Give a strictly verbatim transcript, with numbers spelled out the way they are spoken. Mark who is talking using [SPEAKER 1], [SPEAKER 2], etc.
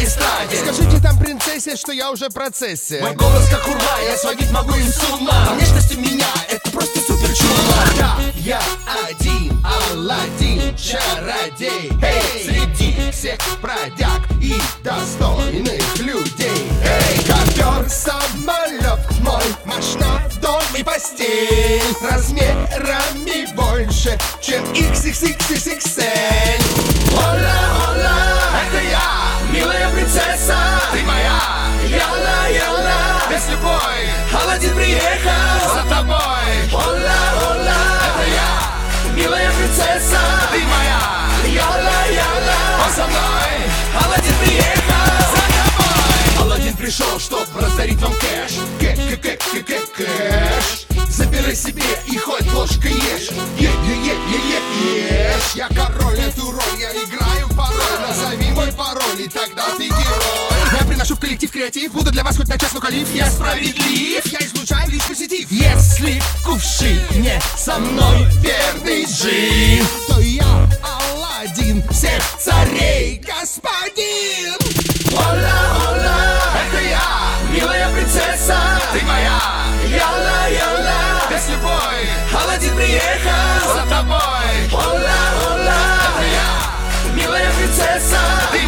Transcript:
[SPEAKER 1] эстраде.
[SPEAKER 2] Скажите там принцессе, что я уже в процессе.
[SPEAKER 1] Мой голос как урла, я сводить могу им с ума. По внешности меня это просто супер чудо.
[SPEAKER 2] Да, я один, Аладдин, чародей. Эй, среди всех бродяг и достойных людей. Эй, ковер, самолет мой, машина, дом и постель размерами больше, чем икс икс икс икс икс эль.
[SPEAKER 1] Ола, ола, это я, милая принцесса, ты моя. Яла, яла, без любой, Аладдин приехал за тобой. Ола, ола, это я, милая принцесса, ты моя. Яла, яла, он со мной, Аладдин приехал за тобой.
[SPEAKER 2] Аладдин пришел, чтоб раздарить вам кэш. Кэ-кэ-кэ-кэ-кэш. Забирай себе и хоть ложкой ешь. Е-е-е-е-ешь. Я король, эту роль я играю порой. Назови мой пароль, и тогда ты герой. Я приношу в коллектив креатив, буду для вас хоть на час, но калиф. Я справедлив, я излучаю лишь позитив. Если в кувшине со мной верный джин, то я Аладдин, всех царей господин.
[SPEAKER 1] Ола, ола, это я, милая принцесса, ты моя. Яла, яла, без любой, Аладдин приехал за тобой. Ола, ола, это я, милая принцесса, ты